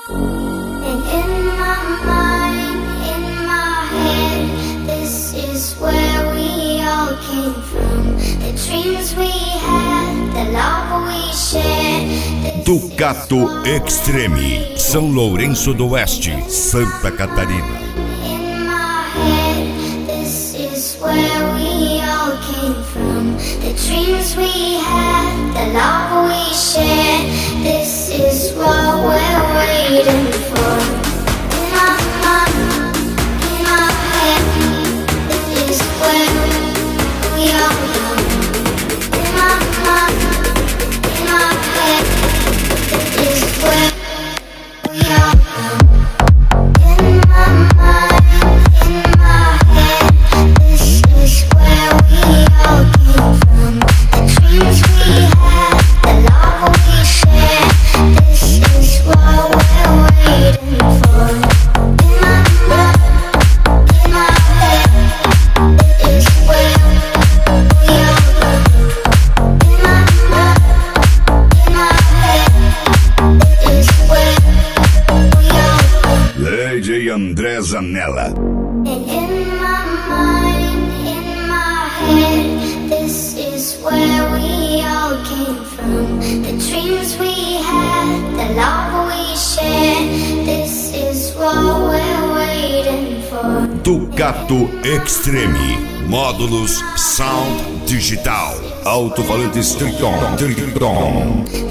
And in my mind, in my head, this is where we all came from. The dreams we had, the love we shared. Ducato Extreme, São Lourenço do Oeste, Santa Catarina. In my head, this is where we all came from. The dreams we had, the love we shared. This is what we're waiting for. In my mind, in my head, this is where we all come. In my mind, in my head, this is where we all come. In my mind, in my head, this is where we all came from. The dreams we had, the love we shared. This is what we're waiting for. In my mind, in my head, this is where we all come. In my mind, in my head, this is where we all come. Lady André Zanella. And in my mind, in my head, this is where we all came from. The dreams we had, the love we shared. This is what we're waiting for. Ducato Extreme, módulos Sound Digital, alto-falantes Triton.